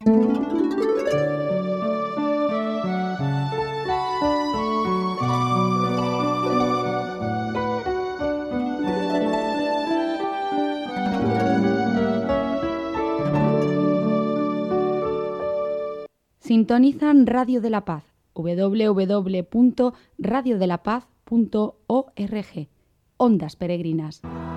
Sintonizan Radio de la Paz, www.radiodelapaz.org. Ondas Peregrinas.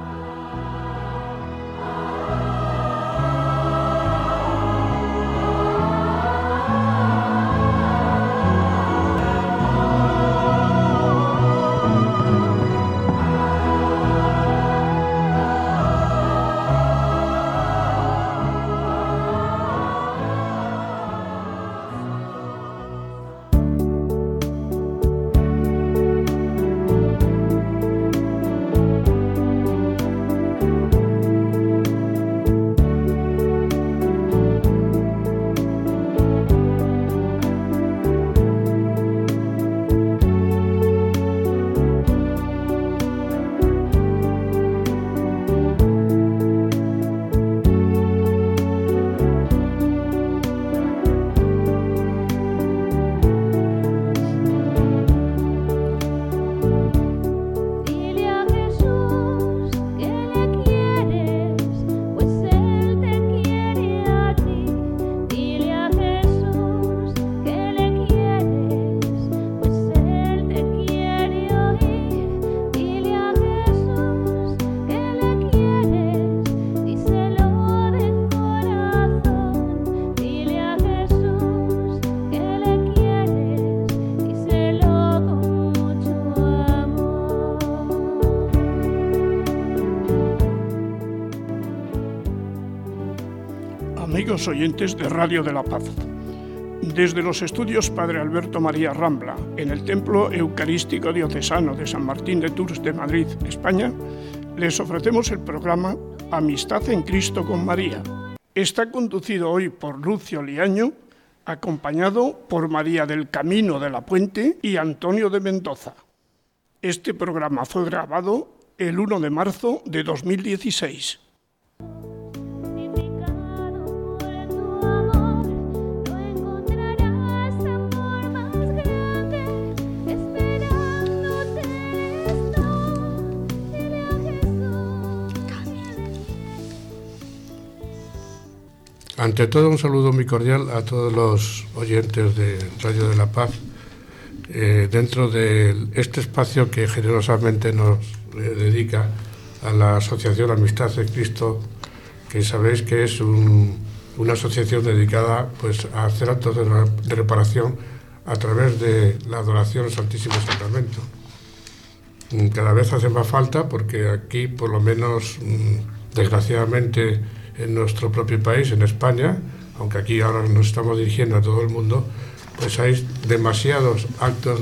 Amigos oyentes de Radio de la Paz, desde los estudios Padre Alberto María Rambla, en el Templo Eucarístico Diocesano de San Martín de Tours de Madrid, España, les ofrecemos el programa Amistad en Cristo con María. Está conducido hoy por Lucio Liaño, acompañado por María del Camino de la Puente y Antonio de Mendoza. Este programa fue grabado el 1 de marzo de 2016. Ante todo, un saludo muy cordial a todos los oyentes de Radio de la Paz, dentro de este espacio que generosamente nos dedica a la Asociación Amistad de Cristo, que sabéis que es una asociación dedicada pues, a hacer actos de reparación a través de la adoración al Santísimo Sacramento. Cada vez hace más falta porque aquí, por lo menos, desgraciadamente, en nuestro propio país, en España, aunque aquí ahora nos estamos dirigiendo a todo el mundo, pues hay demasiados actos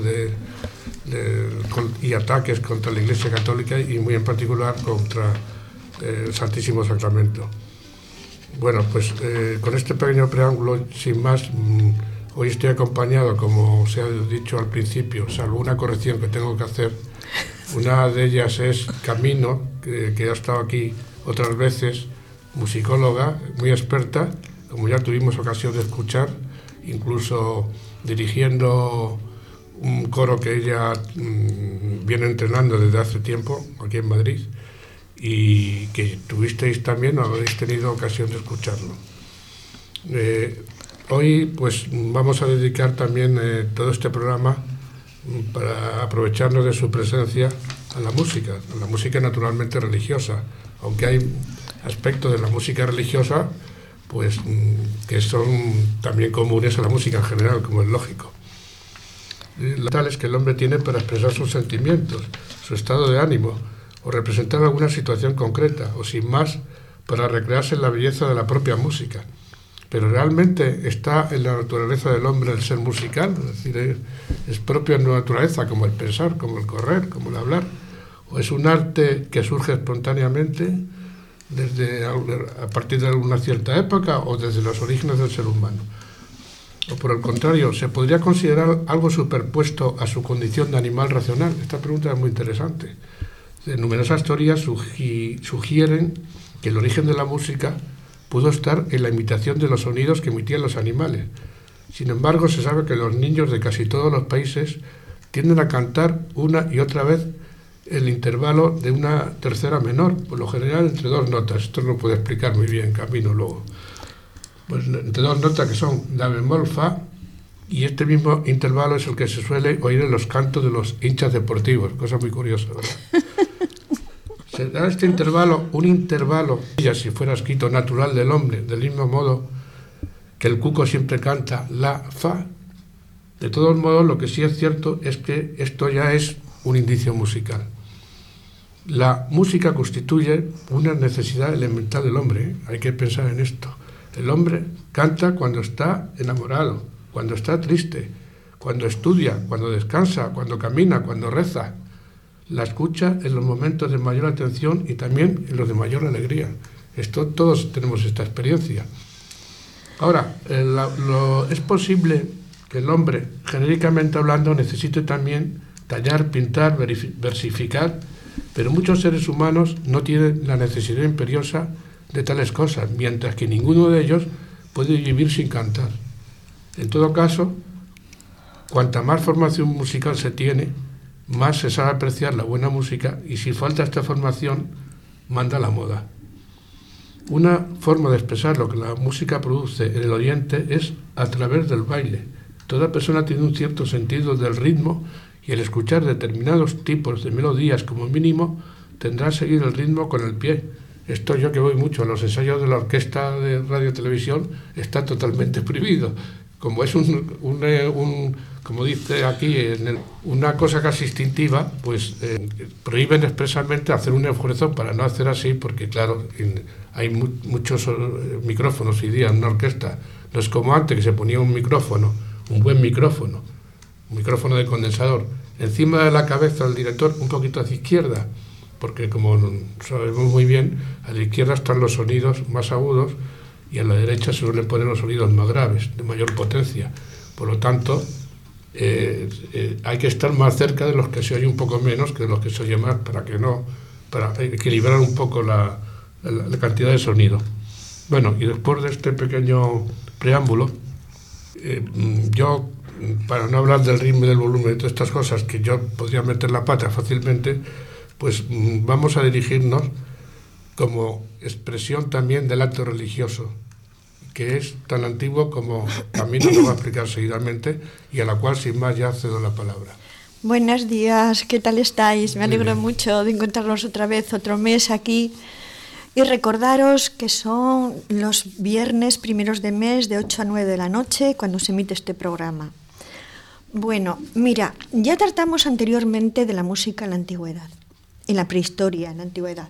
y ataques contra la Iglesia Católica y muy en particular contra el Santísimo Sacramento. Bueno, pues con este pequeño preámbulo, sin más, hoy estoy acompañado, como se ha dicho al principio, salvo una corrección que tengo que hacer. Una de ellas es Camino, que ha estado aquí otras veces, musicóloga, muy experta, como ya tuvimos ocasión de escuchar, incluso dirigiendo un coro que ella viene entrenando desde hace tiempo, aquí en Madrid, y que tuvisteis también, o habréis tenido ocasión de escucharlo. Hoy pues vamos a dedicar también todo este programa para aprovecharnos de su presencia a la música naturalmente religiosa, aunque hay aspectos de la música religiosa pues que son también comunes a la música en general, como es lógico. Tales que el hombre tiene para expresar sus sentimientos, su estado de ánimo, o representar alguna situación concreta, o sin más, para recrearse en la belleza de la propia música. Pero realmente está en la naturaleza del hombre el ser musical, es decir, es propio en la naturaleza, como el pensar, como el correr, como el hablar, o es un arte que surge espontáneamente a partir de una cierta época o desde los orígenes del ser humano. O por el contrario, ¿se podría considerar algo superpuesto a su condición de animal racional? Esta pregunta es muy interesante. Numerosas teorías sugieren que el origen de la música pudo estar en la imitación de los sonidos que emitían los animales. Sin embargo, se sabe que los niños de casi todos los países tienden a cantar una y otra vez el intervalo de una tercera menor, por lo general entre 2 notas. Esto lo puedo explicar muy bien, camino luego. Pues entre 2 notas que son la bemol, fa, y este mismo intervalo es el que se suele oír en los cantos de los hinchas deportivos, cosa muy curiosa, ¿verdad? Se da este intervalo, un intervalo, ya si fuera escrito natural del hombre, del mismo modo que el cuco siempre canta la, fa. De todos modos, lo que sí es cierto es que esto ya es un indicio musical. La música constituye una necesidad elemental del hombre, ¿eh? Hay que pensar en esto. El hombre canta cuando está enamorado, cuando está triste, cuando estudia, cuando descansa, cuando camina, cuando reza. La escucha en los momentos de mayor atención y también en los de mayor alegría. Esto, todos tenemos esta experiencia. Ahora, es posible que el hombre, genéricamente hablando, necesite también tallar, pintar, versificar, pero muchos seres humanos no tienen la necesidad imperiosa de tales cosas, mientras que ninguno de ellos puede vivir sin cantar. En todo caso, cuanta más formación musical se tiene, más se sabe apreciar la buena música, y si falta esta formación, manda la moda. Una forma de expresar lo que la música produce en el oyente es a través del baile. Toda persona tiene un cierto sentido del ritmo y el escuchar determinados tipos de melodías como mínimo tendrá que seguir el ritmo con el pie. Esto, yo que voy mucho a los ensayos de la orquesta de radio y televisión, está totalmente prohibido. Como es como dice aquí, una cosa casi instintiva, pues prohíben expresamente hacer un esfuerzo para no hacer así, porque claro, hay muchos micrófonos hoy día en una orquesta. No es como antes, que se ponía un micrófono, un buen micrófono, un micrófono de condensador, encima de la cabeza del director, un poquito hacia izquierda, porque como sabemos muy bien, a la izquierda están los sonidos más agudos y a la derecha se suelen poner los sonidos más graves, de mayor potencia. Por lo tanto, hay que estar más cerca de los que se oye un poco menos que de los que se oye más, para equilibrar un poco la cantidad de sonido. Bueno, y después de este pequeño preámbulo, yo, para no hablar del ritmo y del volumen de todas estas cosas que yo podría meter la pata fácilmente, pues vamos a dirigirnos como expresión también del acto religioso, que es tan antiguo como Camino lo va a explicar seguidamente, y a la cual sin más ya cedo la palabra. Buenos días, ¿qué tal estáis? Me alegro mucho de encontrarnos otra vez, otro mes aquí, y recordaros que son los viernes primeros de mes de 8 a 9 de la noche cuando se emite este programa. Bueno, mira, ya tratamos anteriormente de la música en la antigüedad, en la prehistoria, en la antigüedad.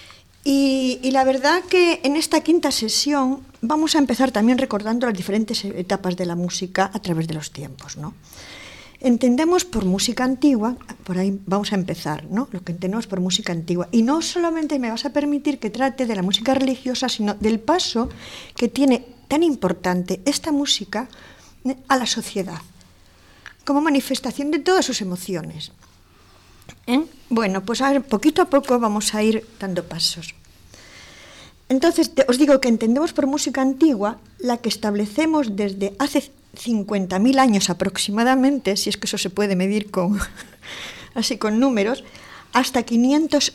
Y la verdad que en esta quinta sesión vamos a empezar también recordando las diferentes etapas de la música a través de los tiempos, ¿no? Entendemos por música antigua, por ahí vamos a empezar, ¿no? Lo que entendemos por música antigua. Y no solamente me vas a permitir que trate de la música religiosa, sino del paso que tiene tan importante esta música a la sociedad, como manifestación de todas sus emociones. Bueno, pues a ver, poquito a poco vamos a ir dando pasos. Entonces, os digo que entendemos por música antigua la que establecemos desde hace 50.000 años aproximadamente, si es que eso se puede medir así con números, hasta el 500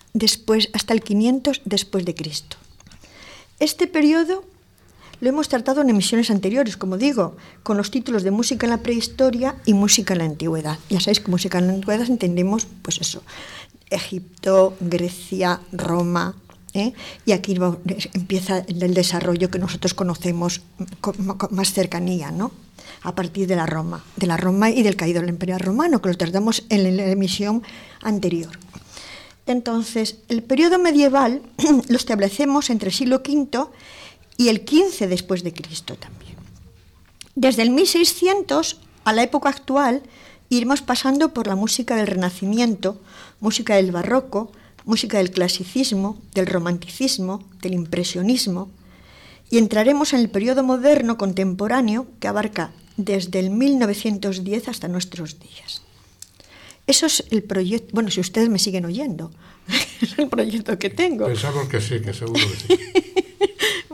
después de Cristo. Este periodo lo hemos tratado en emisiones anteriores, como digo, con los títulos de música en la prehistoria y música en la antigüedad. Ya sabéis que música en la antigüedad entendemos, pues eso, Egipto, Grecia, Roma, y aquí empieza el desarrollo que nosotros conocemos con más cercanía, ¿no? A partir de la Roma y del caído del Imperio Romano, que lo tratamos en la emisión anterior. Entonces, el periodo medieval lo establecemos entre el siglo V y el 15 después de Cristo también. Desde el 1600 a la época actual iremos pasando por la música del Renacimiento, música del Barroco, música del Clasicismo, del Romanticismo, del Impresionismo, y entraremos en el periodo moderno contemporáneo que abarca desde el 1910 hasta nuestros días. Eso es el proyecto, bueno, si ustedes me siguen oyendo, es el proyecto que tengo. Pensamos que sí, que seguro que sí.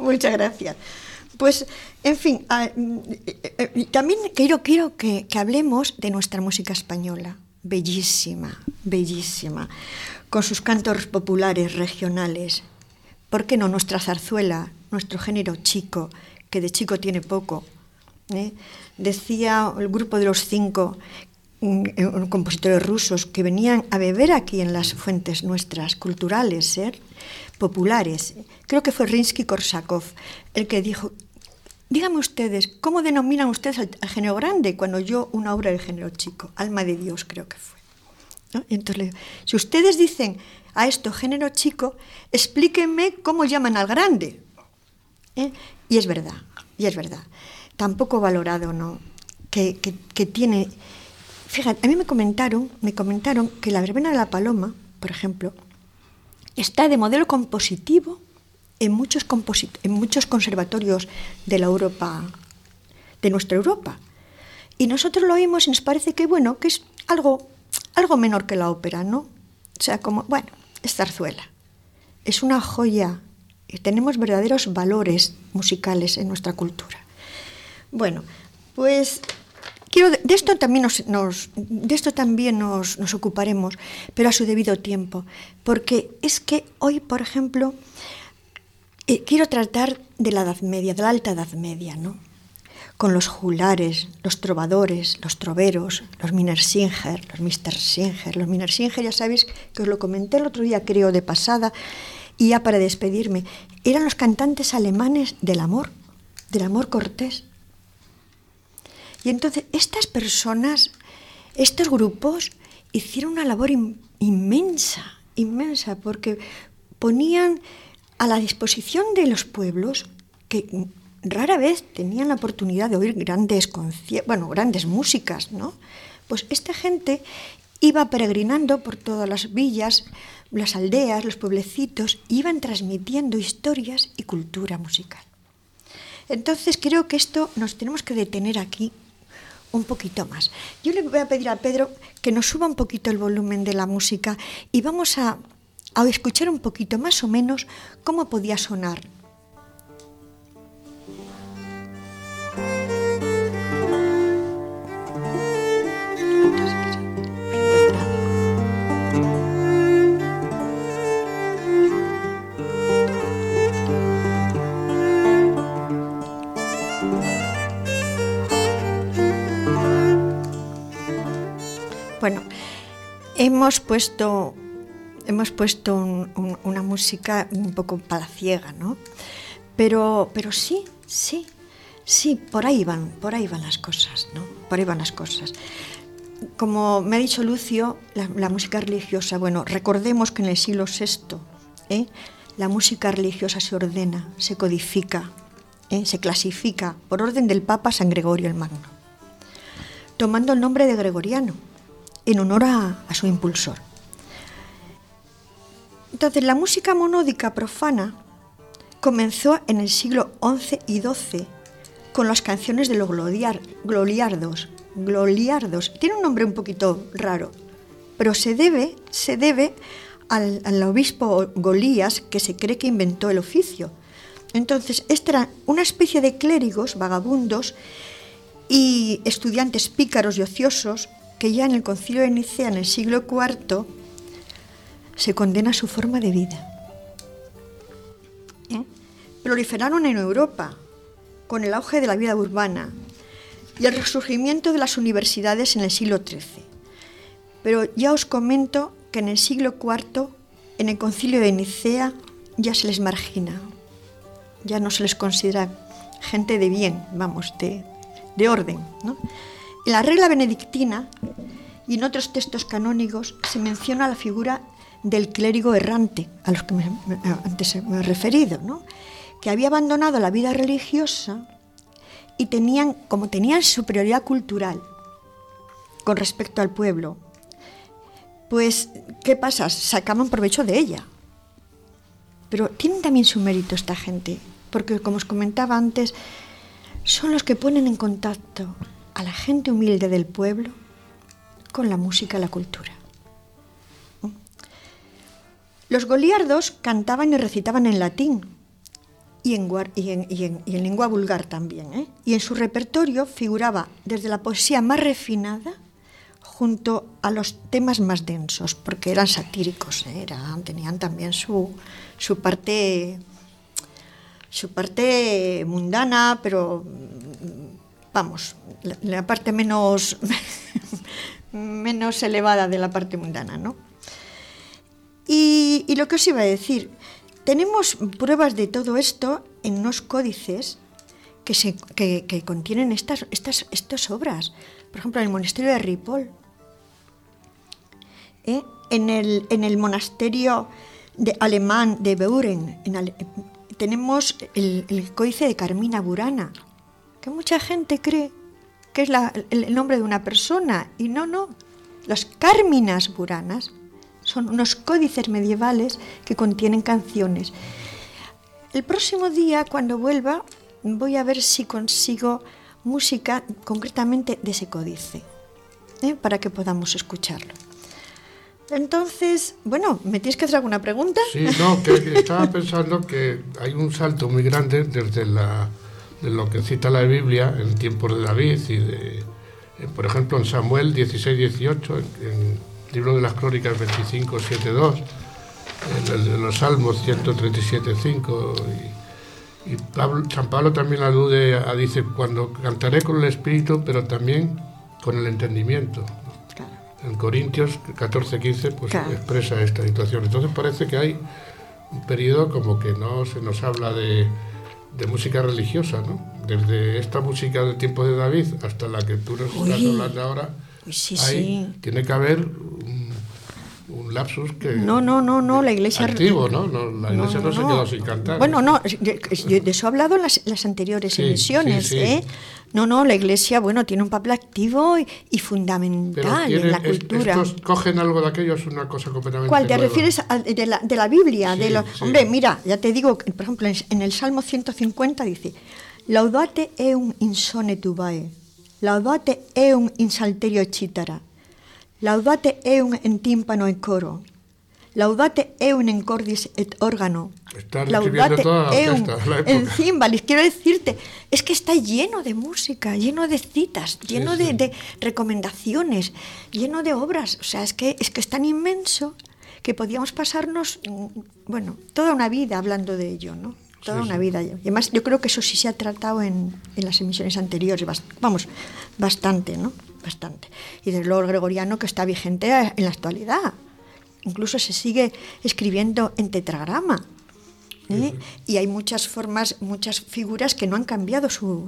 Muchas gracias. Pues, en fin, también quiero que hablemos de nuestra música española, bellísima, bellísima, con sus cantos populares regionales. ¿Por qué no nuestra zarzuela, nuestro género chico, que de chico tiene poco? Decía el grupo de los 5 compositores rusos que venían a beber aquí en las fuentes nuestras culturales, populares. Creo que fue Rimsky-Korsakov el que dijo: díganme ustedes, ¿cómo denominan ustedes al género grande cuando yo una obra del género chico? Alma de Dios, creo que fue, ¿no? Y entonces le digo, si ustedes dicen a esto género chico, explíquenme cómo llaman al grande. Y es verdad. Tampoco valorado, ¿no? Que tiene... Fíjate, a mí me comentaron que la verbena de la Paloma, por ejemplo, está de modelo compositivo en muchos conservatorios de la Europa, de nuestra Europa. Y nosotros lo oímos y nos parece que, bueno, que es algo menor que la ópera, ¿no? O sea, como, bueno, es zarzuela. Es una joya. Tenemos verdaderos valores musicales en nuestra cultura. Bueno, pues de esto también nos ocuparemos, pero a su debido tiempo. Porque es que hoy, por ejemplo, quiero tratar de la Edad Media, de la Alta Edad Media, ¿no? Con los juglares, los trovadores, los troveros, los Minnesänger, los Mr. Singer. Los Minnesänger, ya sabéis que os lo comenté el otro día, creo, de pasada, y ya para despedirme, eran los cantantes alemanes del amor cortés. Y entonces estas personas, estos grupos, hicieron una labor inmensa, porque ponían a la disposición de los pueblos, que rara vez tenían la oportunidad de oír grandes músicas, ¿no? Pues esta gente iba peregrinando por todas las villas, las aldeas, los pueblecitos, iban transmitiendo historias y cultura musical. Entonces creo que esto nos tenemos que detener aquí un poquito más. Yo le voy a pedir a Pedro que nos suba un poquito el volumen de la música y vamos a escuchar un poquito más o menos cómo podía sonar. Bueno, hemos puesto una música un poco palaciega, ¿no? Pero sí, por ahí van las cosas, ¿no? Por ahí van las cosas. Como me ha dicho Lucio, la música religiosa, bueno, recordemos que en el siglo VI, la música religiosa se ordena, se codifica, se clasifica por orden del Papa San Gregorio el Magno, tomando el nombre de Gregoriano, en honor a su impulsor. Entonces, la música monódica profana comenzó en el siglo XI y XII con las canciones de los gloliardos. Tiene un nombre un poquito raro, pero se debe al obispo Golías, que se cree que inventó el oficio. Entonces, esta era una especie de clérigos vagabundos y estudiantes pícaros y ociosos que ya en el Concilio de Nicea, en el siglo IV, se condena su forma de vida. Proliferaron en Europa con el auge de la vida urbana y el resurgimiento de las universidades en el siglo XIII. Pero ya os comento que en el siglo IV, en el Concilio de Nicea, ya se les margina, ya no se les considera gente de bien, de orden, ¿no? En la regla benedictina y en otros textos canónicos se menciona la figura del clérigo errante, a los que antes me he referido, ¿no? Que había abandonado la vida religiosa y tenían superioridad cultural con respecto al pueblo. Pues, ¿qué pasa? Sacaban provecho de ella. Pero tienen también su mérito esta gente, porque, como os comentaba antes, son los que ponen en contacto a la gente humilde del pueblo con la música y la cultura. Los goliardos cantaban y recitaban en latín, y en lengua vulgar también, ¿eh? Y en su repertorio figuraba desde la poesía más refinada junto a los temas más densos, porque eran satíricos, ¿eh? Tenían también su parte mundana, pero vamos, la parte menos elevada de la parte mundana, ¿no? Y lo que os iba a decir, tenemos pruebas de todo esto en unos códices que contienen estas obras. Por ejemplo, en el monasterio de Ripoll, en el monasterio alemán de Beuren, tenemos el códice de Carmina Burana, que mucha gente cree que es el nombre de una persona, y no. Las Cárminas Buranas son unos códices medievales que contienen canciones. El próximo día, cuando vuelva, voy a ver si consigo música concretamente de ese códice, para que podamos escucharlo. Entonces, bueno, ¿me tienes que hacer alguna pregunta? Sí, no, que estaba pensando que hay un salto muy grande desde de lo que cita la Biblia en tiempos de David y por ejemplo, en Samuel 16-18, en el libro de las Crónicas 25-7-2, en los Salmos 137-5, y San Pablo también dice, cuando cantaré con el Espíritu, pero también con el entendimiento. Claro. En Corintios 14-15 pues claro, expresa esta situación. Entonces parece que hay un periodo como que no se nos habla de música religiosa, ¿no? Desde esta música del tiempo de David hasta la que tú nos estás hablando ahora, tiene que haber un lapsus que... No, la Iglesia... Activo, ¿no? La Iglesia no se quedó sin cantar. Bueno, no, de eso he hablado en las anteriores emisiones, sí. ¿Eh? No, la Iglesia, tiene un papel activo y fundamental en la cultura. ¿Estos cogen algo de aquello? Es una cosa completamente ¿Cuál? ¿Te nueva? refieres de la Biblia? Sí, sí. Hombre, mira, ya te digo, por ejemplo, en el Salmo 150 dice: Laudate eum in sone tubae, laudate eum in salterio cítara, laudate eum en tímpano e coro, laudate eum en cordis et órgano, laudate eum en címbalis. Quiero decirte, es que está lleno de música, lleno de citas, lleno de recomendaciones, lleno de obras. O sea, es que es tan inmenso que podíamos pasarnos, toda una vida hablando de ello, ¿no? Toda una vida. Y además, yo creo que eso sí se ha tratado en las emisiones anteriores, bastante, ¿no? Bastante. Y desde luego el gregoriano, que está vigente en la actualidad. Incluso se sigue escribiendo en tetragrama. Y hay muchas formas, muchas figuras que no han cambiado su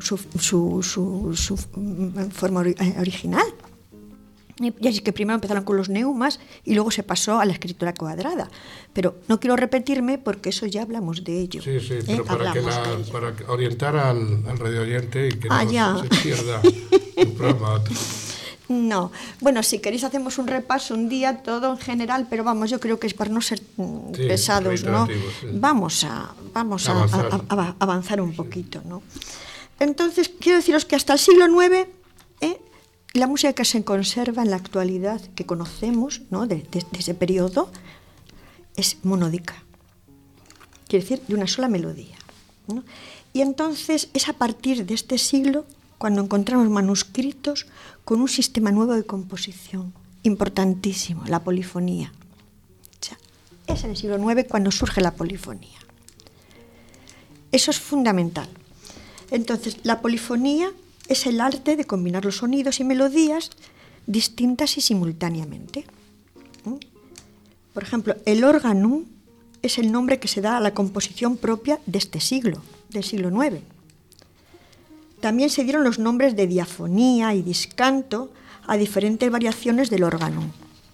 forma original. Y así que primero empezaron con los neumas y luego se pasó a la escritura cuadrada. Pero no quiero repetirme porque eso ya hablamos de ello. Sí, pero para orientar al radio oyente y que no se pierda un programa a otro. No, si queréis hacemos un repaso un día todo en general, pero yo creo que es para no ser pesados, ¿no? Sí. Vamos a avanzar un poquito, ¿no? Entonces, quiero deciros que hasta el siglo IX, la música que se conserva en la actualidad, que conocemos, ¿no? de ese periodo, es monódica. Quiere decir, de una sola melodía, ¿no? Y entonces es a partir de este siglo cuando encontramos manuscritos con un sistema nuevo de composición, importantísimo, la polifonía. O sea, es en el siglo IX cuando surge la polifonía. Eso es fundamental. Entonces, la polifonía es el arte de combinar los sonidos y melodías distintas y simultáneamente. Por ejemplo, el órgano es el nombre que se da a la composición propia de este siglo, del siglo IX. También se dieron los nombres de diafonía y discanto a diferentes variaciones del órgano.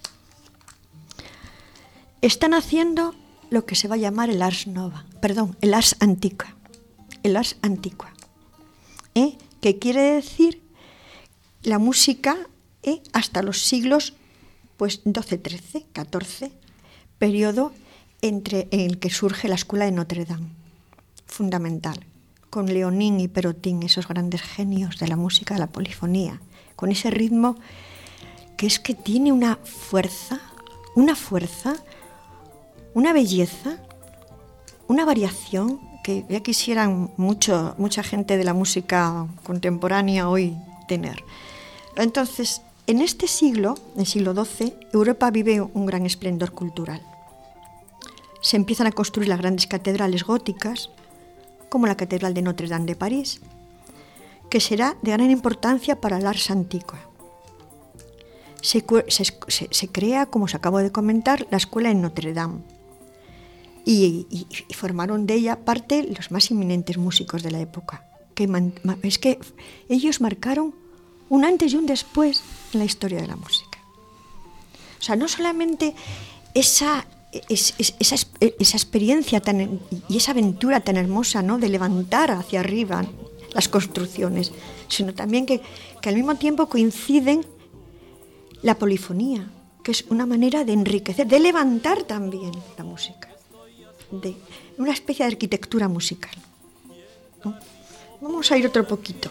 Están haciendo lo que se va a llamar el ars antiqua. El ars antiqua. Que quiere decir la música hasta los siglos XII, XIII, XIV, periodo en el que surge la escuela de Notre Dame, fundamental, con Leonin y Perotin, esos grandes genios de la música, de la polifonía, con ese ritmo que es que tiene una fuerza, una belleza, una variación que ya quisieran mucha gente de la música contemporánea hoy tener. Entonces, en este siglo, el siglo XII, Europa vive un gran esplendor cultural. Se empiezan a construir las grandes catedrales góticas, como la Catedral de Notre Dame de París, que será de gran importancia para el ars antiqua. Se crea, como os acabo de comentar, la escuela en Notre Dame, y formaron de ella parte los más eminentes músicos de la época. Es que ellos marcaron un antes y un después en la historia de la música. O sea, no solamente esa experiencia y esa aventura tan hermosa, ¿no?, de levantar hacia arriba las construcciones, sino también que al mismo tiempo coinciden la polifonía, que es una manera de enriquecer, de levantar también la música, de una especie de arquitectura musical, ¿no? Vamos a ir otro poquito.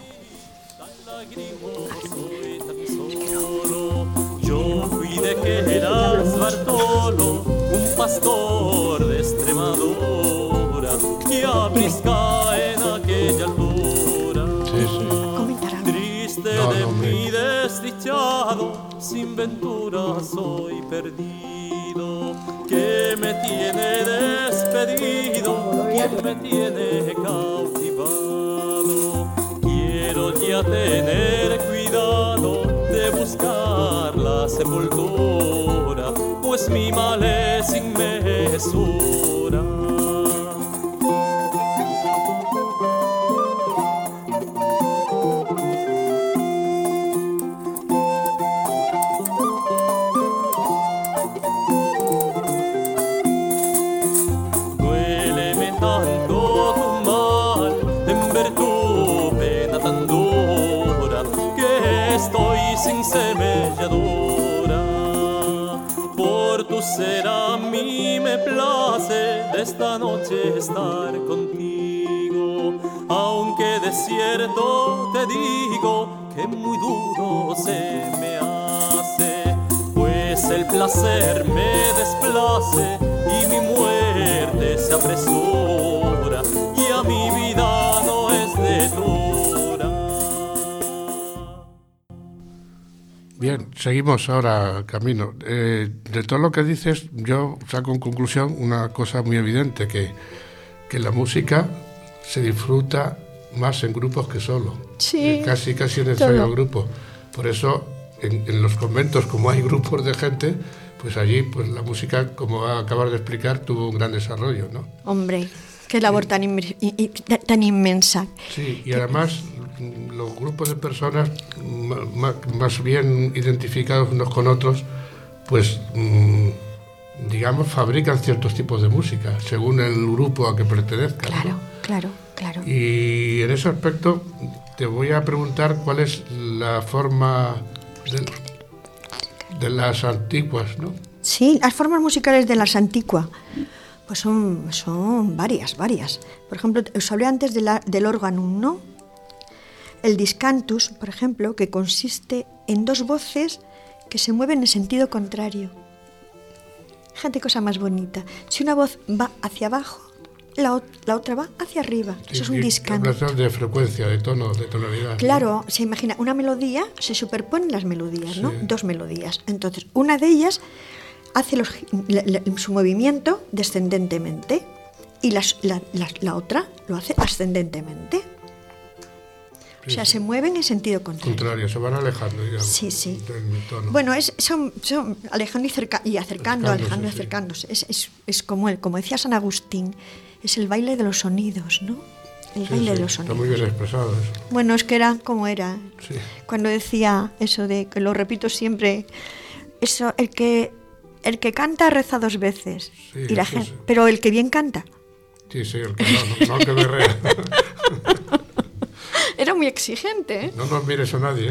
Yo fui de que eras Bartolo, un pastor de Extremadura, que aprisca en aquella altura. Triste de mí desdichado, sin ventura soy perdido. Que me tiene despedido, quien me tiene cautivado. Quiero ya tener cuidado de buscar la sepultura, pues mi mal es sin mesura. Duéleme tanto tu mal en ver tu pena tan dura, que estoy sin semelladura. Por tu ser a mí me place de esta noche estar contigo, aunque de cierto te digo que muy duro se me hace, pues el placer me desplace y mi muerte se apresura, y a mi vida no es de dura. Bien, seguimos ahora camino. De todo lo que dices, yo saco en conclusión una cosa muy evidente, que la música se disfruta más en grupos que solo. Sí, casi es necesario el grupo. Por eso, en los conventos, como hay grupos de gente, pues allí pues la música, como acabas de explicar, tuvo un gran desarrollo, ¿no? Hombre, qué labor tan inmensa. Sí, y además los grupos de personas más bien identificados unos con otros, pues digamos, fabrican ciertos tipos de música según el grupo a que pertenezcan. Claro. Y en ese aspecto te voy a preguntar cuál es la forma de las antiguas, ¿no? Sí, las formas musicales de las antiguas pues son varias. Por ejemplo, os hablé antes del órganum, ¿no? El discantus, por ejemplo, que consiste en dos voces que se mueven en sentido contrario. Fíjate, cosa más bonita. Si una voz va hacia abajo, la otra va hacia arriba. Sí, eso es un discantus. Hablas de frecuencia, de tono, de tonalidad. Claro, ¿no? Se imagina una melodía, se superponen las melodías, ¿no? Sí. Dos melodías. Entonces, una de ellas hace su movimiento descendentemente y la otra lo hace ascendentemente. O sea, se mueven en sentido contrario. Se van alejando, digamos. Sí. Del tono. Bueno, son alejando y acercándose. Es como decía San Agustín, es el baile de los sonidos, ¿no? El baile de los sonidos. Está muy bien expresado eso. Bueno, es que era como era. Sí. Cuando decía eso de, que lo repito siempre, eso, el que canta reza dos veces. Sí, y la gente, pero el que bien canta. Sí, el que no que berrea. Era muy exigente, ¿eh? No nos mires a nadie, ¿eh?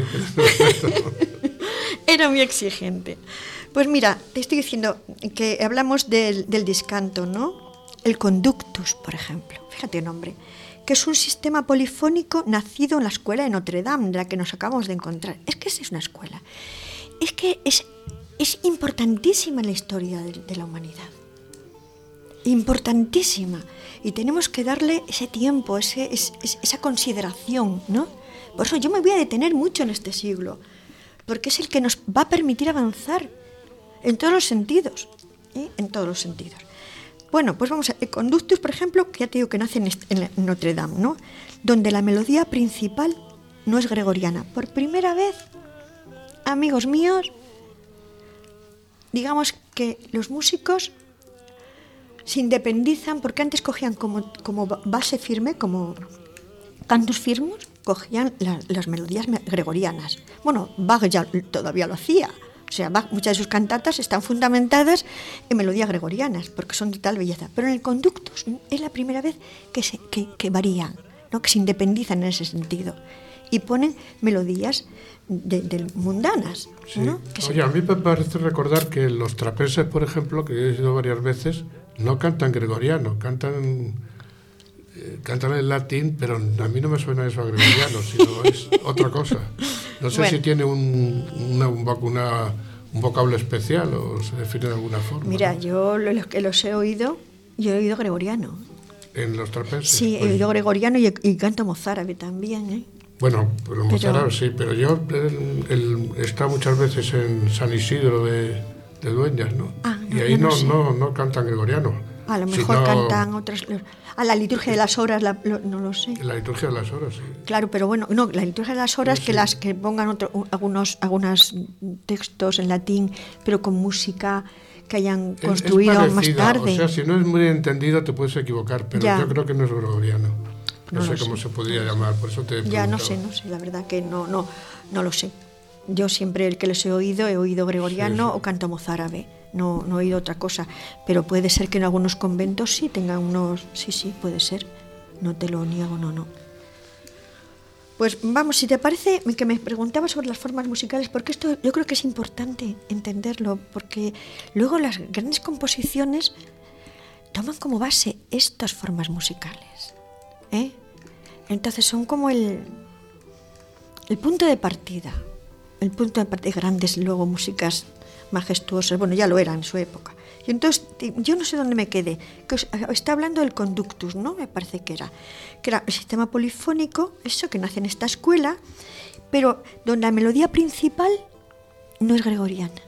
Era muy exigente. Pues mira, te estoy diciendo que hablamos del discanto, ¿no? El conductus, por ejemplo. Fíjate el nombre. Que es un sistema polifónico nacido en la escuela de Notre Dame, de la que nos acabamos de encontrar. Es que esa es una escuela. Es que es importantísima en la historia de la humanidad. importantísima. Y tenemos que darle ese tiempo, esa consideración, ¿no? Por eso yo me voy a detener mucho en este siglo, porque es el que nos va a permitir avanzar en todos los sentidos, ¿eh? En todos los sentidos. Bueno, pues vamos a Conductus, por ejemplo, que ya te digo que nace en Notre Dame, ¿no? Donde la melodía principal no es gregoriana. Por primera vez, amigos míos, digamos que los músicos se independizan, porque antes cogían como base firme, como cantus firmus, cogían las melodías gregorianas. Bueno, Bach ya todavía lo hacía. O sea, Bach, muchas de sus cantatas están fundamentadas en melodías gregorianas, porque son de tal belleza. Pero en el Conductus es la primera vez que varían, ¿no? Que se independizan en ese sentido. Y ponen melodías mundanas, ¿no? Sí. Oye, a mí me parece recordar que los trapenses, por ejemplo, que he ido varias veces, no cantan gregoriano, cantan en latín, pero a mí no me suena eso a gregoriano, sino es otra cosa. No sé si tiene un vocablo especial o se define de alguna forma. Mira, ¿no? yo los he oído gregoriano. ¿En los trapenses? Sí, he oído gregoriano y canto mozárabe también, ¿eh? Bueno, pero mozárabe sí, pero yo he estado muchas veces en San Isidro de Dueñas, ¿no? Y ahí no cantan gregoriano. A lo mejor cantan otras... A la liturgia de las horas, no lo sé. La liturgia de las horas, sí. Claro, pero bueno, no, la liturgia de las horas, pues que pongan algunos textos en latín, pero con música que hayan construido más tarde. O sea, si no es muy entendido te puedes equivocar, pero yo creo que no es gregoriano. No sé cómo se podría llamar, por eso te he preguntado. No sé, la verdad que no lo sé. Yo siempre el que les he oído gregoriano o canto mozárabe. No he oído otra cosa, pero puede ser que en algunos conventos sí tengan unos... Sí, puede ser, no te lo niego, no. Pues vamos, si te parece, que me preguntabas sobre las formas musicales, porque esto yo creo que es importante entenderlo, porque luego las grandes composiciones toman como base estas formas musicales, ¿eh? Entonces son como el punto de partida, grandes luego músicas majestuosas, bueno, ya lo eran en su época. Y entonces, yo no sé dónde me quedé, que está hablando del Conductus, ¿no? Me parece que era el sistema polifónico, eso que nace en esta escuela, pero donde la melodía principal no es gregoriana.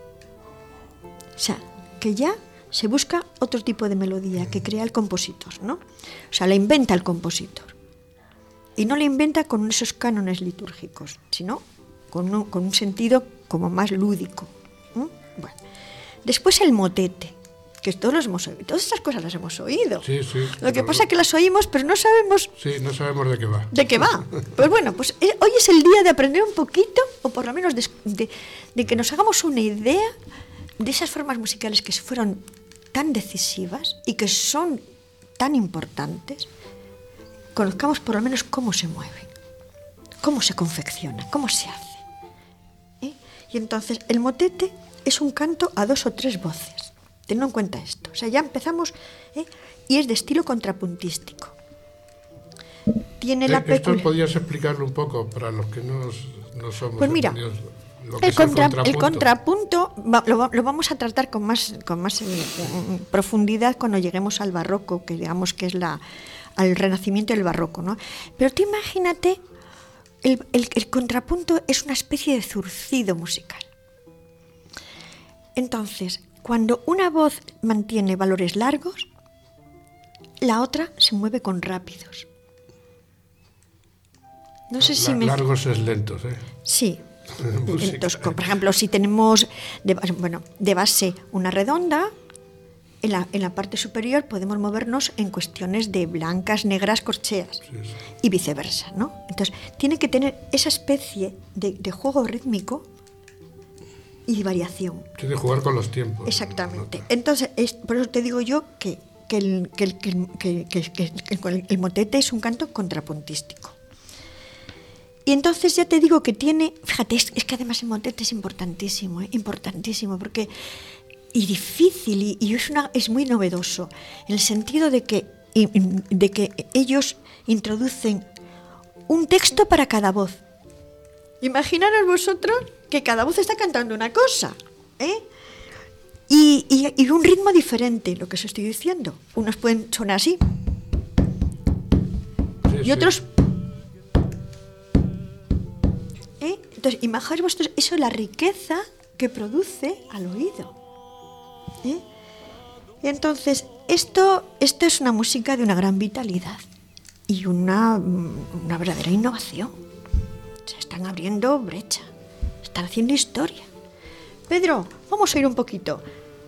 O sea, que ya se busca otro tipo de melodía que crea el compositor, ¿no? O sea, la inventa el compositor. Y no la inventa con esos cánones litúrgicos, sino con un sentido como más lúdico. Bueno. Después el motete, que todos los hemos oído. Todas estas cosas las hemos oído. Sí. Lo que pasa es que las oímos, pero no sabemos... Sí, no sabemos de qué va. ¿De qué va? Pues bueno, pues hoy es el día de aprender un poquito, o por lo menos de que nos hagamos una idea de esas formas musicales que fueron tan decisivas y que son tan importantes. Conozcamos por lo menos cómo se mueven, cómo se confecciona, cómo se hace. Y entonces el motete es un canto a 2 o 3 voces. Tened en cuenta esto. O sea, ya empezamos, y es de estilo contrapuntístico. Tiene ¿Esto podrías explicarlo un poco para los que no somos? Pues mira, el contrapunto lo vamos a tratar con más profundidad cuando lleguemos al barroco, que digamos que es al renacimiento del barroco, ¿no? Pero tú imagínate, el contrapunto es una especie de zurcido musical. Entonces, cuando una voz mantiene valores largos, la otra se mueve con rápidos. No sé si largos es lentos, ¿eh? Sí. Entonces, por ejemplo, si tenemos de base una redonda, en la parte superior podemos movernos en cuestiones de blancas, negras, corcheas, y viceversa, ¿no? Entonces, tiene que tener esa especie de juego rítmico y variación. Tiene que jugar con los tiempos. Exactamente. Entonces, por eso te digo yo que el motete es un canto contrapuntístico. Y entonces ya te digo que tiene... Fíjate, es que además el motete es importantísimo, porque... Y difícil, y es muy novedoso, en el sentido de que ellos introducen un texto para cada voz. Imaginaros vosotros que cada voz está cantando una cosa, y un ritmo diferente, lo que os estoy diciendo. Unos pueden sonar así y otros... Entonces, imaginaos vosotros eso, la riqueza que produce al oído. Y entonces, esto es una música de una gran vitalidad y una verdadera innovación. Se están abriendo brecha, están haciendo historia. Pedro, vamos a ir un poquito.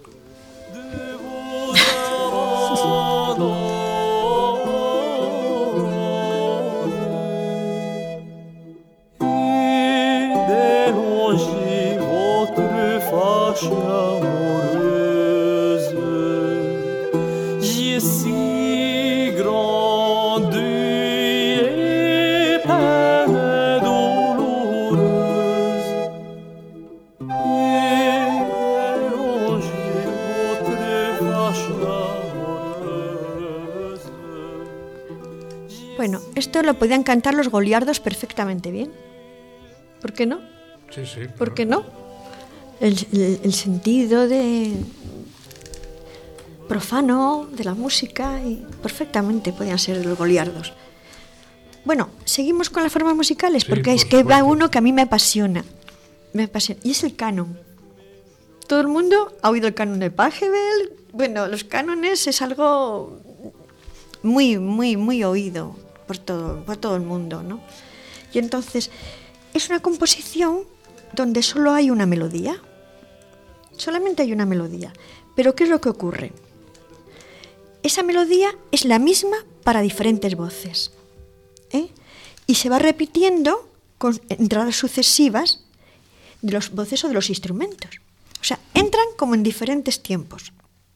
Bueno, esto lo podían cantar los goliardos perfectamente bien. ¿Por qué no? Sí, sí. Claro. ¿Por qué no? El sentido profano de la música y perfectamente podían ser los goliardos. Bueno, seguimos con las formas musicales, Sí, porque es que va uno que a mí me apasiona. Y es el canon. Todo el mundo ha oído el canon de Pachelbel. Bueno, los cánones es algo muy, muy, muy oído por todo el mundo, ¿no? Y entonces es una composición donde solo hay una melodía. Solamente hay una melodía. Pero ¿qué es lo que ocurre? Esa melodía es la misma para diferentes voces, y se va repitiendo con entradas sucesivas de las voces o de los instrumentos. O sea, entran como en diferentes tiempos.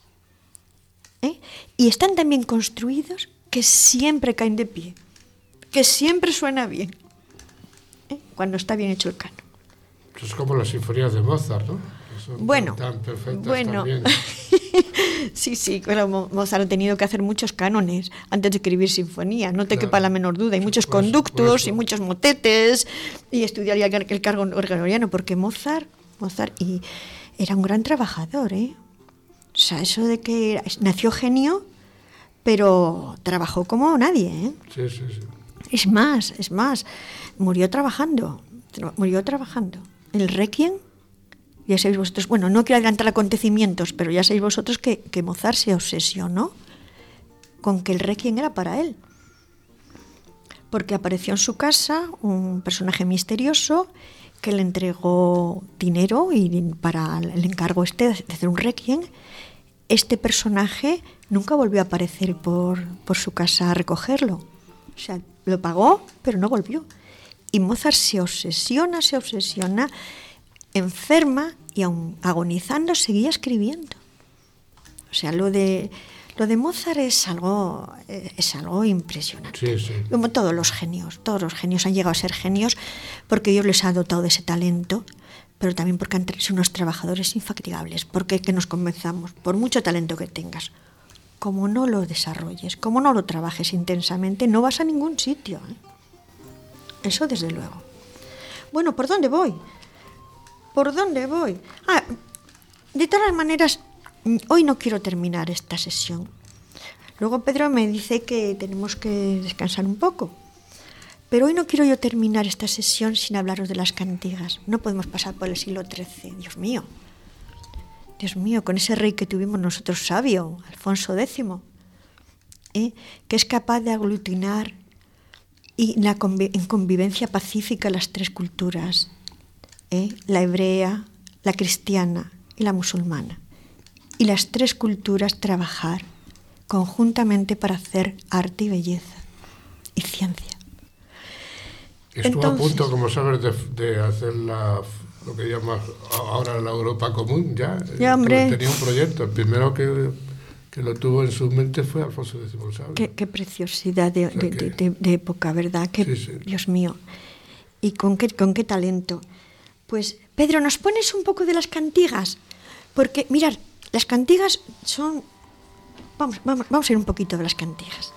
Y están tan bien construidos que siempre caen de pie, que siempre suena bien, cuando está bien hecho el canon. Es como las sinfonías de Mozart, ¿no? Son tan perfectas también. Sí, pero Mozart ha tenido que hacer muchos cánones antes de escribir sinfonía, no te quepa la menor duda. Hay muchos conductos y muchos motetes, y estudiaría el cargo gregoriano, porque Mozart era un gran trabajador, O sea, eso de que nació genio, pero trabajó como nadie, Sí. Es más, murió trabajando. El Requiem, ya sabéis vosotros, bueno, no quiero adelantar acontecimientos, pero ya sabéis vosotros que Mozart se obsesionó con que el Requiem era para él. Porque apareció en su casa un personaje misterioso que le entregó dinero para el encargo de hacer un Requiem. Este personaje nunca volvió a aparecer por su casa a recogerlo. O sea, lo pagó, pero no volvió. Y Mozart se obsesiona, enferma y aún agonizando seguía escribiendo. O sea, lo de Mozart es algo impresionante. Sí. Como todos los genios han llegado a ser genios porque Dios les ha dotado de ese talento, pero también porque han sido unos trabajadores infatigables. Porque que nos convenzamos, por mucho talento que tengas, como no lo desarrolles, como no lo trabajes intensamente, no vas a ningún sitio. Eso desde luego. Bueno, ¿por dónde voy? De todas maneras, hoy no quiero terminar esta sesión. Luego Pedro me dice que tenemos que descansar un poco. Pero hoy no quiero yo terminar esta sesión sin hablaros de las cantigas. No podemos pasar por el siglo XIII. Dios mío, con ese rey que tuvimos nosotros sabio, Alfonso X, que es capaz de aglutinar en convivencia pacífica las tres culturas, la hebrea, la cristiana y la musulmana. Y las tres culturas trabajar conjuntamente para hacer arte y belleza y ciencia. Estuvo a punto, como sabes, de hacer lo que llamas ahora la Europa común, ya. Hombre. Tenía un proyecto. El primero que lo tuvo en su mente fue Alfonso X, ¿sabes? Qué preciosidad de época, ¿verdad? Sí. Dios mío. Y con qué talento. Pues, Pedro, ¿nos pones un poco de las cantigas? Porque, mirad, las cantigas son... Vamos a ir un poquito de las cantigas.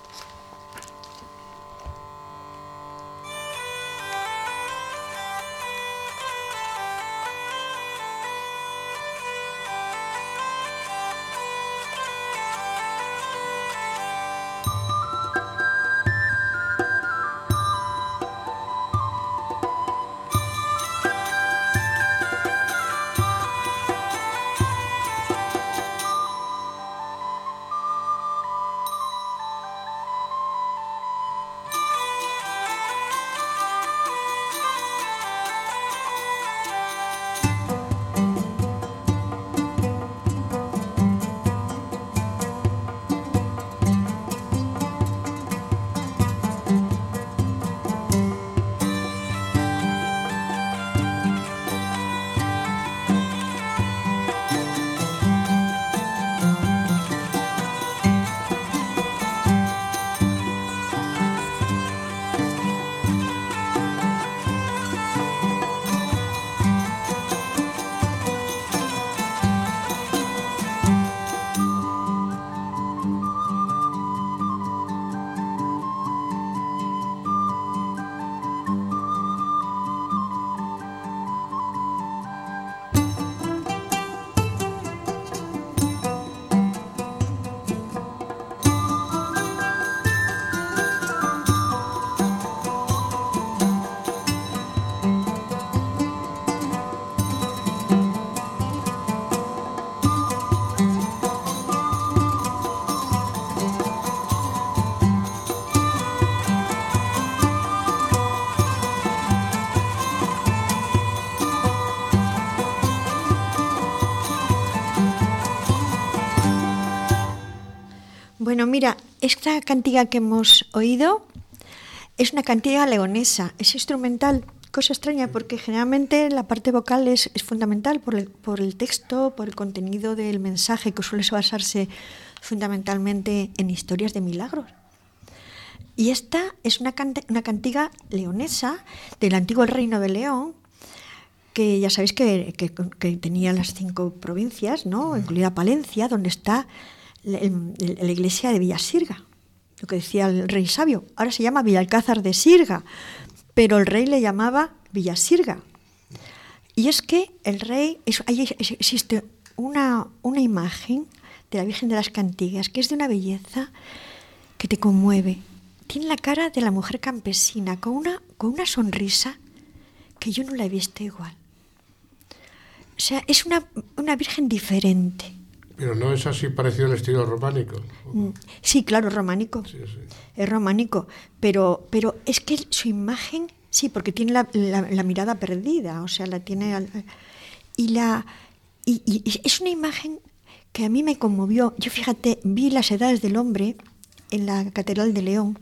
Bueno, mira, esta cantiga que hemos oído es una cantiga leonesa, es instrumental, cosa extraña porque generalmente la parte vocal es fundamental por el texto, por el contenido del mensaje, que suele basarse fundamentalmente en historias de milagros. Y esta es una cantiga leonesa del antiguo reino de León, que ya sabéis que tenía las 5 provincias, ¿no? Incluida Palencia, donde está la iglesia de Villasirga, lo que decía el rey sabio. Ahora se llama Villalcázar de Sirga, pero el rey le llamaba Villasirga. Y es que el rey, ahí existe una imagen de la Virgen de las Cantigas que es de una belleza que te conmueve. Tiene la cara de la mujer campesina con una sonrisa que yo no la he visto igual. O sea, es una virgen diferente. Pero no es así parecido al estilo románico. Sí, claro, románico. Sí. Es románico, pero es que su imagen, sí, porque tiene la mirada perdida, o sea, la tiene... Y es una imagen que a mí me conmovió. Yo, fíjate, vi las edades del hombre en la Catedral de León.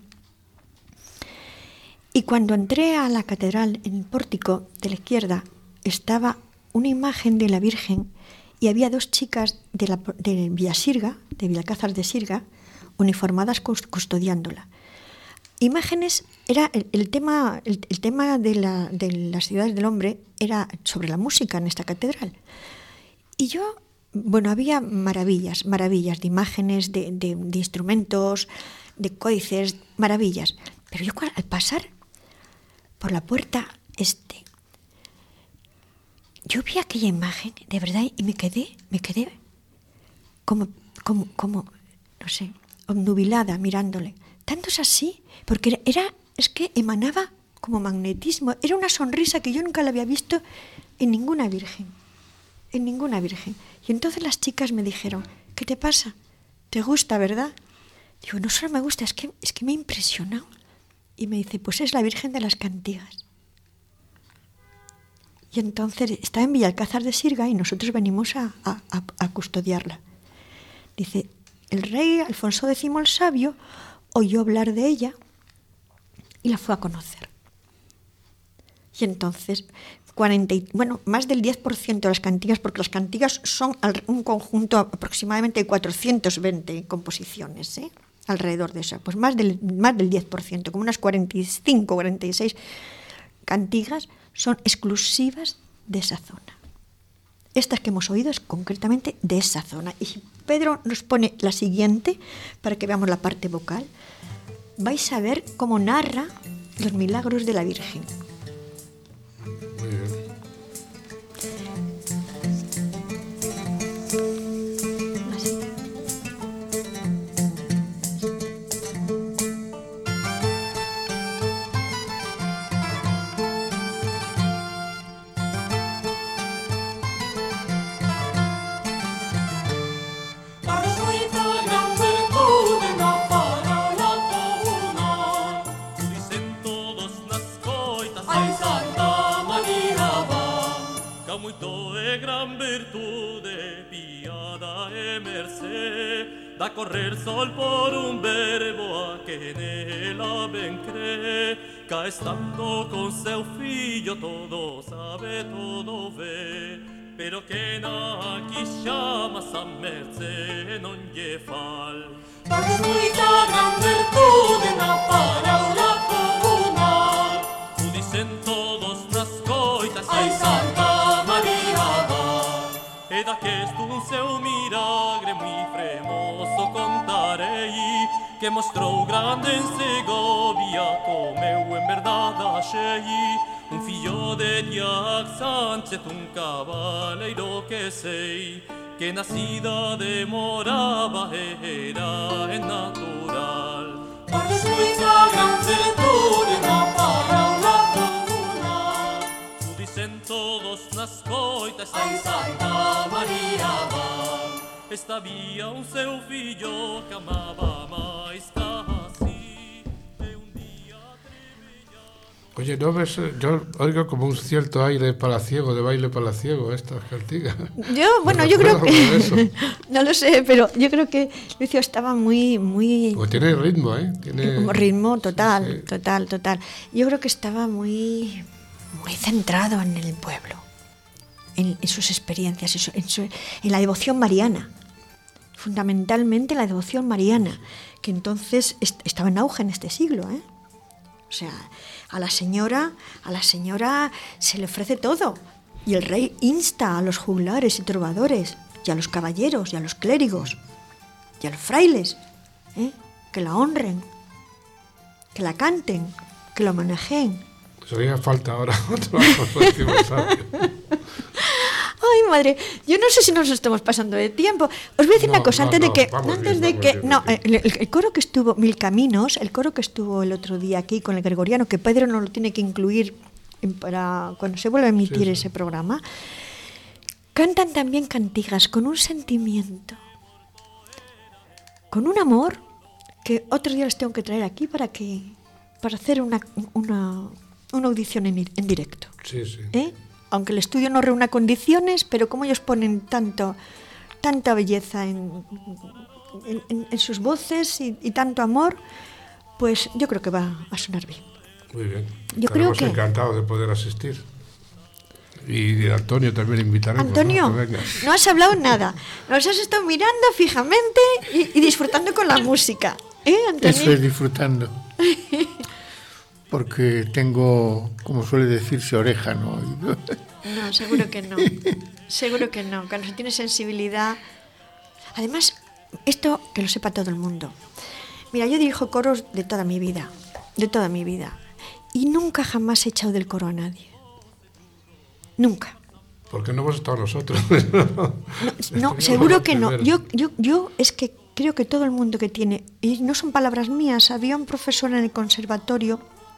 Y cuando entré a la catedral, en el pórtico de la izquierda, estaba una imagen de la Virgen y había 2 chicas de Villasirga, de Villalcázar de Sirga, uniformadas custodiándola. Imágenes, era el tema de las ciudades del hombre era sobre la música en esta catedral. Y yo, bueno, había maravillas de imágenes, de instrumentos, de códices, maravillas. Pero yo al pasar por la puerta yo vi aquella imagen, de verdad, y me quedé como, no sé, obnubilada mirándole. Tanto es así, porque es que emanaba como magnetismo. Era una sonrisa que yo nunca la había visto en ninguna virgen. Y entonces las chicas me dijeron, ¿qué te pasa? ¿Te gusta, verdad? Digo, no solo me gusta, es que me ha impresionado. Y me dice, pues es la Virgen de las Cantigas. Y entonces está en Villalcázar de Sirga y nosotros venimos a custodiarla. Dice, el rey Alfonso X el Sabio oyó hablar de ella y la fue a conocer. Y entonces, más del 10% de las cantigas, porque las cantigas son un conjunto aproximadamente de 420 composiciones, alrededor de eso, pues más del 10%, como unas 45, 46 cantigas son exclusivas de esa zona. Estas que hemos oído es concretamente de esa zona. Y Pedro nos pone la siguiente, para que veamos la parte vocal. Vais a ver cómo narra los milagros de la Virgen. Muy bien. Da correr sol por un verbo a que nela ben cree, ca estando con seu fillo todo sabe, todo ve, pero que na aquí llamas a merced non lle fal. Porque moita gran virtude na parábola comunal, tu dicen todos nas coitas, ai Santa María va, e da que estu un seu milagre muy fremoso contarei, que mostrou grande en Segovia, comeu en verdade achei, un fillo de Diac Sánchez, un cabaleiro que sei, que na cidade moraba era en natural. Porque moita gran virtude na parábola comunal, tu dicen todos nas coitas, ai Santa María va. Esta había un seu fillo que amaba máis casi, e un día tremella... Oye, ¿no ves? Yo oigo como un cierto aire palaciego, de baile palaciego, estas cantigas. Yo creo que... No lo sé, pero yo creo que Lucio estaba muy... Pues tiene ritmo, ¿eh? Tiene ritmo total, sí. total. Yo creo que estaba muy centrado en el pueblo, en sus experiencias, en la devoción mariana. Fundamentalmente la devoción mariana, que entonces estaba en auge en este siglo, ¿eh? O sea, a la señora se le ofrece todo. Y el rey insta a los juglares y trovadores, y a los caballeros, y a los clérigos, y a los frailes, que la honren, que la canten, que la homenajeen. Eso haría falta ahora otro aniversario. Ay, madre, yo no sé si nos estamos pasando de tiempo. Os voy a decir una cosa, antes de que... El coro que estuvo, Mil Caminos, el coro que estuvo el otro día aquí con el gregoriano, que Pedro nos lo tiene que incluir para cuando se vuelva a emitir ese programa, cantan también cantigas con un sentimiento, con un amor, que otro día les tengo que traer aquí para hacer una audición en directo. Sí. Aunque el estudio no reúna condiciones, pero como ellos ponen tanta belleza en sus voces y tanto amor, pues yo creo que va a sonar bien. Muy bien. Yo creo que encantados de poder asistir. Y de Antonio también invitaremos. Antonio, no has hablado nada. Nos has estado mirando fijamente y disfrutando con la música. Antonio? Eso es disfrutando. Porque tengo, como suele decirse, oreja, ¿no? No, seguro que no. Seguro que no. Cuando se tiene sensibilidad. Además, esto que lo sepa todo el mundo. Mira, yo dirijo coros de toda mi vida. Y nunca jamás he echado del coro a nadie. Nunca. Porque no hemos estado nosotros. No, seguro que no. Yo es que creo que todo el mundo que tiene, y no son palabras mías, había un profesor en el conservatorio,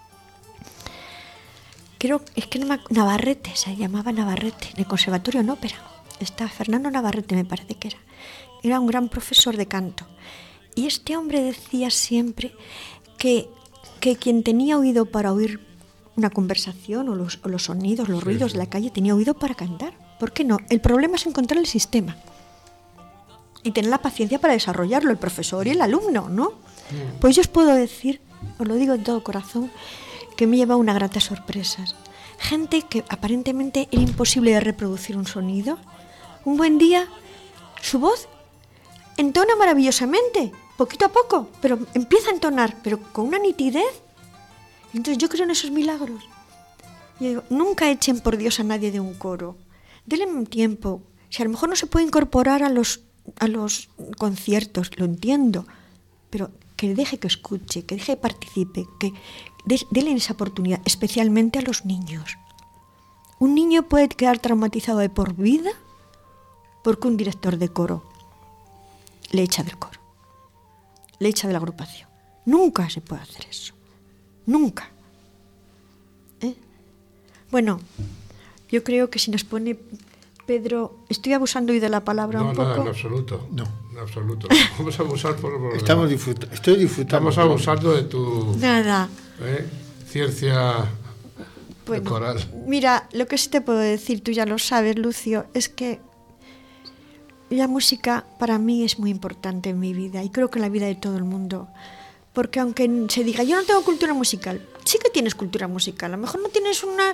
Navarrete, se llamaba Navarrete, en el conservatorio en ópera. Está Fernando Navarrete, me parece que era. Era un gran profesor de canto. Y este hombre decía siempre que quien tenía oído para oír una conversación o los sonidos, los ruidos de la calle, tenía oído para cantar. ¿Por qué no? El problema es encontrar el sistema y tener la paciencia para desarrollarlo, el profesor y el alumno, ¿no? Pues yo os puedo decir, os lo digo de todo corazón, que me lleva una grata sorpresas. Gente que aparentemente era imposible de reproducir un sonido. Un buen día, su voz entona maravillosamente, poquito a poco, pero empieza a entonar, pero con una nitidez. Entonces yo creo en esos milagros. Yo digo, nunca echen por Dios a nadie de un coro. Denle un tiempo. Si a lo mejor no se puede incorporar a los conciertos, lo entiendo, pero que deje que escuche, que deje que participe, que déle esa oportunidad, especialmente a los niños. Un niño puede quedar traumatizado de por vida porque un director de coro le echa del coro, le echa de la agrupación. Nunca se puede hacer eso. Nunca. Bueno, yo creo que si nos pone Pedro, estoy abusando hoy de la palabra un poco. No, nada, en absoluto. No, en absoluto. Vamos a abusar por estoy disfrutando. Estamos abusando de tu nada. Ciencia coral. Mira, lo que sí te puedo decir, tú ya lo sabes, Lucio, es que la música para mí es muy importante en mi vida y creo que en la vida de todo el mundo. Porque aunque se diga, yo no tengo cultura musical, sí que tienes cultura musical. A lo mejor no tienes una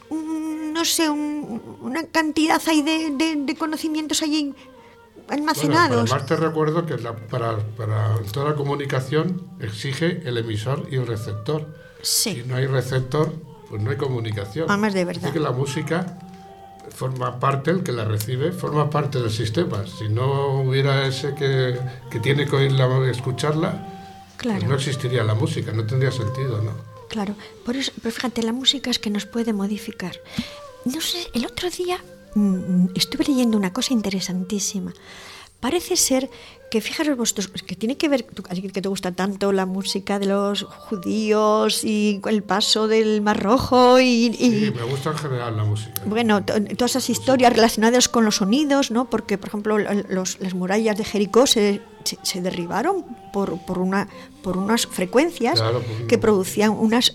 cantidad ahí de conocimientos allí almacenados. Bueno, además te recuerdo que para toda la comunicación exige el emisor y el receptor. Sí. Si no hay receptor, pues no hay comunicación. Además, de verdad. Así que la música forma parte, el que la recibe, forma parte del sistema. Si no hubiera ese que tiene que oírla, escucharla, claro, pues no existiría la música, no tendría sentido, ¿no? Claro, por eso, pero fíjate, la música es que nos puede modificar. No sé, el otro día estuve leyendo una cosa interesantísima. Parece ser que fijaros vosotros, que tiene que ver, a ti que te gusta tanto la música de los judíos y el paso del Mar Rojo Sí, me gusta en general la música. Bueno, todas esas historias relacionadas con los sonidos, ¿no? Porque, por ejemplo, las murallas de Jericó se derribaron por unas frecuencias, claro, que producían unas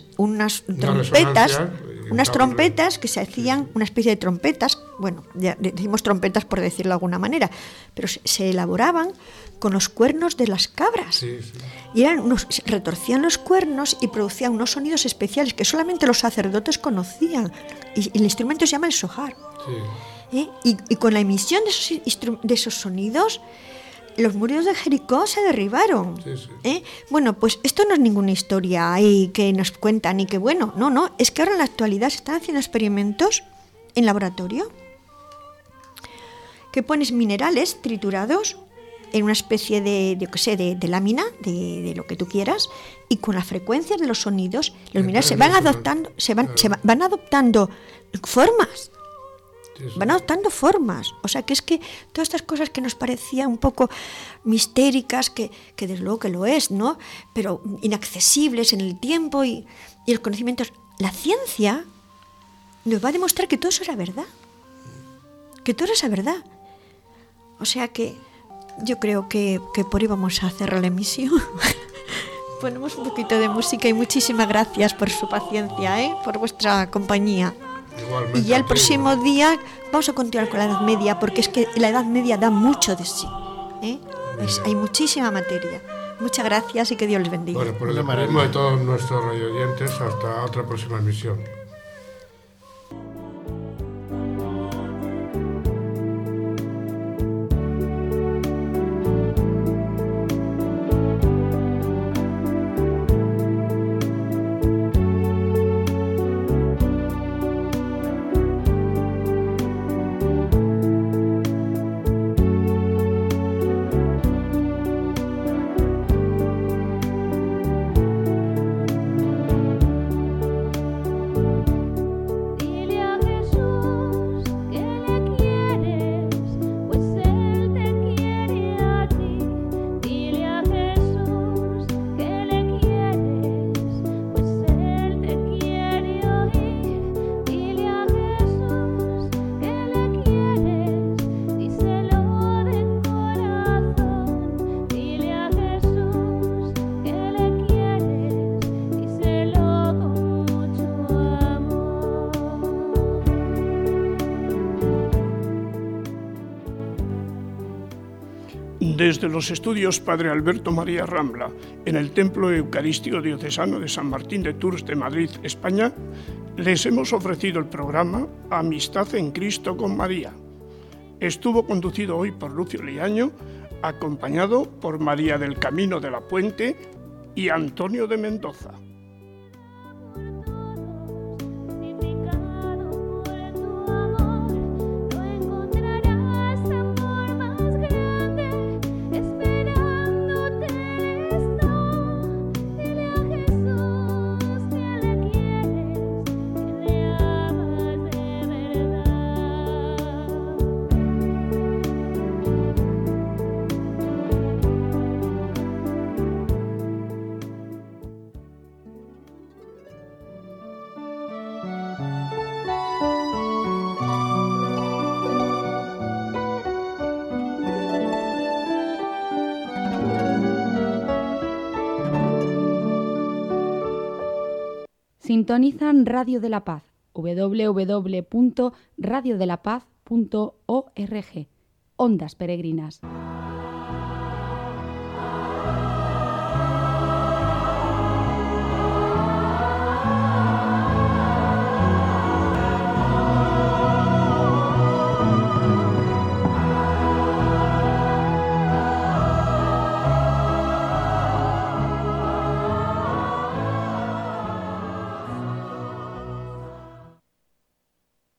trompetas que se hacían, una especie de trompetas, bueno, ya decimos trompetas por decirlo de alguna manera, pero se elaboraban con los cuernos de las cabras. Sí, sí. Y retorcían los cuernos y producían unos sonidos especiales que solamente los sacerdotes conocían. Y el instrumento se llama el sohar. Sí. Y con la emisión de esos sonidos, los muros de Jericó se derribaron. Sí, sí. Bueno, pues esto no es ninguna historia ahí que nos cuentan y que bueno, no, es que ahora en la actualidad se están haciendo experimentos en laboratorio que pones minerales triturados en una especie de lámina, de lo que tú quieras, y con las frecuencias de los sonidos, los minerales se van adoptando formas. Van adoptando formas. O sea, que es que todas estas cosas que nos parecían un poco mistéricas, que desde luego que lo es, ¿no? Pero inaccesibles en el tiempo y los conocimientos. La ciencia nos va a demostrar que todo eso era verdad. Que todo eso era verdad. O sea que yo creo que por ahí vamos a cerrar la emisión. Ponemos un poquito de música y muchísimas gracias por su paciencia, por vuestra compañía. Igualmente, y ya el próximo día vamos a continuar con la Edad Media, porque es que la Edad Media da mucho de sí. Hay muchísima materia. Muchas gracias y que Dios les bendiga. Bueno, por el egoísmo de todos nuestros radioyentes, hasta otra próxima emisión. Desde los estudios Padre Alberto María Rambla, en el Templo Eucarístico Diocesano de San Martín de Tours de Madrid, España, les hemos ofrecido el programa Amistad en Cristo con María. Estuvo conducido hoy por Lucio Liaño, acompañado por María del Camino de la Puente y Antonio de Mendoza. Sintonizan Radio de la Paz, www.radiodelapaz.org. Ondas Peregrinas.